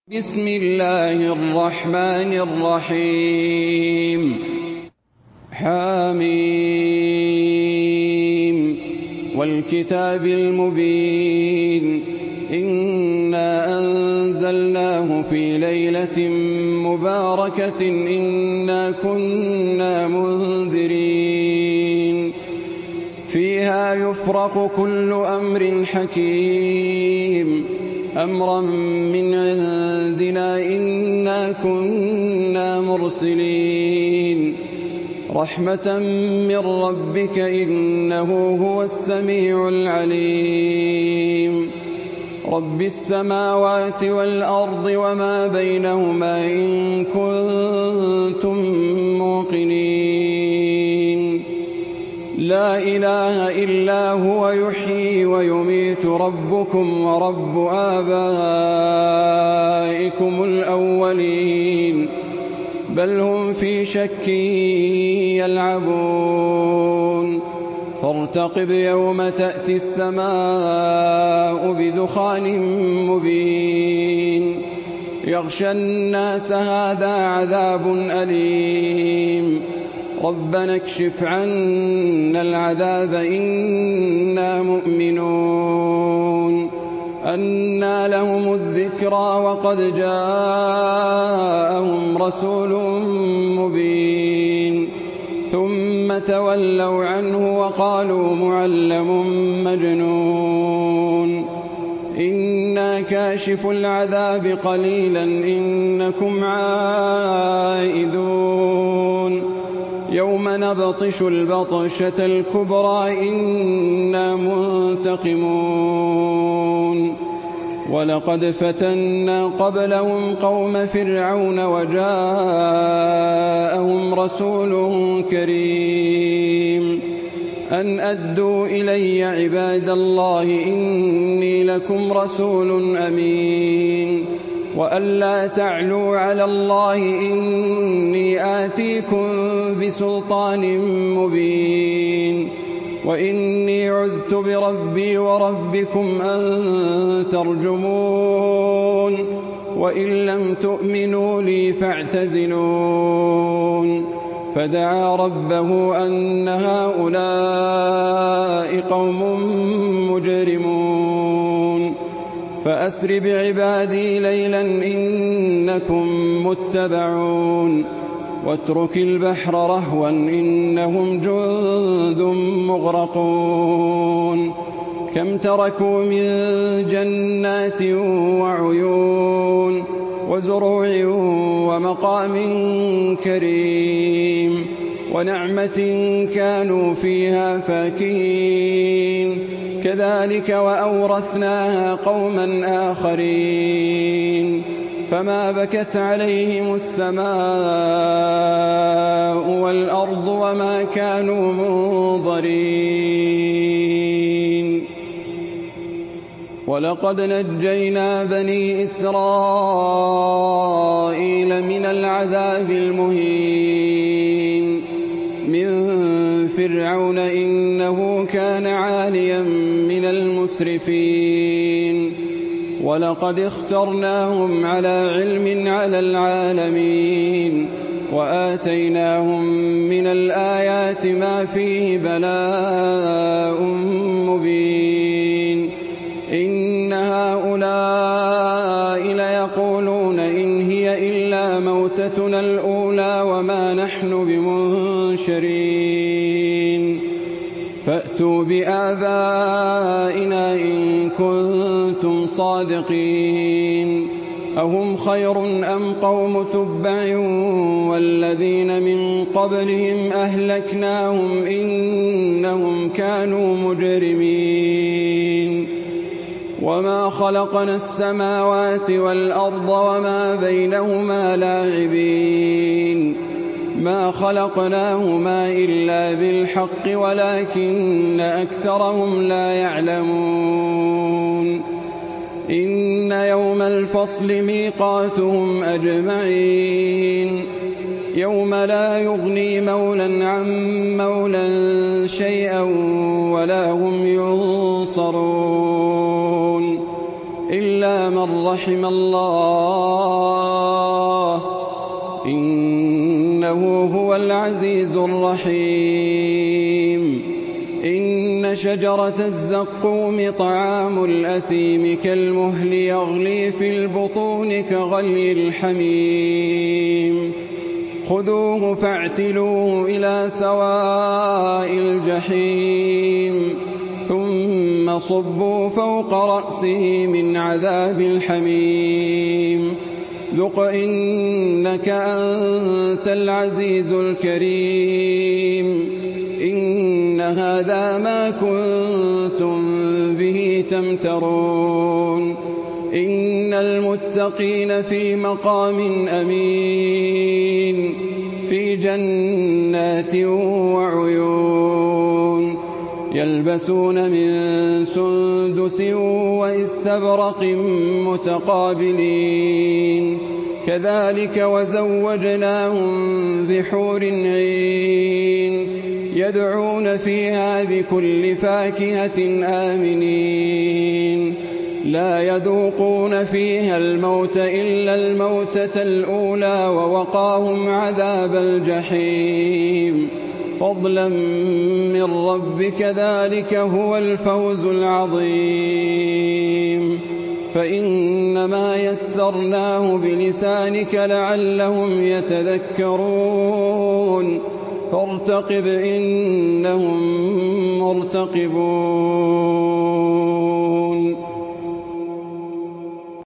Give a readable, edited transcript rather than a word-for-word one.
بسم الله الرحمن الرحيم حم والكتاب المبين إنا أنزلناه في ليلة مباركة إنا كنا منذرين فيها يفرق كل أمر حكيم أمرا من عندنا إنا كنا مرسلين رحمة من ربك إنه هو السميع العليم رب السماوات والأرض وما بينهما إن كنتم موقنين لا إله إلا هو يحيي ويميت ربكم ورب آبائكم الأولين بل هم في شك يلعبون فارتقب يوم تأتي السماء بدخان مبين يغشى الناس هذا عذاب أليم ربنا اكشف عنا العذاب إنا مؤمنون أنى لهم الذكرى وقد جاءهم رسول مبين ثم تولوا عنه وقالوا معلم مجنون إنا كاشف العذاب قليلا إنكم عائدون يوم نبطش البطشة الكبرى إنا منتقمون ولقد فتنا قبلهم قوم فرعون وجاءهم رسول كريم أن أدوا إلي عباد الله إني لكم رسول أمين وأن لا تعلوا على الله إني آتيكم بسلطان مبين وإني عذت بربي وربكم أن ترجمون وإن لم تؤمنوا لي فاعتزلون فدعا ربه أن هؤلاء قوم مجرمون فأسر بعبادي ليلا إنكم متبعون واترك البحر رهوا إنهم جند مغرقون كم تركوا من جنات وعيون وزروع ومقام كريم ونعمة كانوا فيها فاكهين كذلك وأورثناها قوما آخرين فما بكت عليهم السماء والأرض وما كانوا منظرين ولقد نجينا بني إسرائيل من العذاب المهين من فرعون إنه كان عاليا من المسرفين ولقد اخترناهم على علم على العالمين وآتيناهم من الآيات ما فيه بلاء مبين إن هؤلاء ليقولون إن هي إلا موتتنا الأولى وما نحن بمنشرين فأتوا بآبائنا إن كنتم صادقين أهم خير أم قوم تبع والذين من قبلهم أهلكناهم إنهم كانوا مجرمين وما خلقنا السماوات والأرض وما بينهما لاعبين ما خلقناهما إلا بالحق ولكن أكثرهم لا يعلمون إن يوم الفصل ميقاتهم أجمعين يوم لا يغني مولى عن مولى شيئا ولا هم ينصرون إلا إلا من رحم الله إنه هو العزيز الرحيم إن شجرة الزقوم طعام الأثيم كالمهل يغلي في البطون كغلي الحميم خذوه فاعتلوه إلى سواء الجحيم ثم صبوا فوق رأسه من عذاب الحميم ذق إنك أنت العزيز الكريم إن هذا ما كنتم به تمترون إن المتقين في مقام أمين في جنات وعيون يلبسون من سندس واستبرق متقابلين كذلك وزوجناهم بحور عين يدعون فيها بكل فاكهة آمنين لا يذوقون فيها الموت إلا الموتة الأولى ووقاهم عذاب الجحيم فضلا من ربك ذلك هو الفوز العظيم فإنما يسرناه بلسانك لعلهم يتذكرون فارتقب إنهم مرتقبون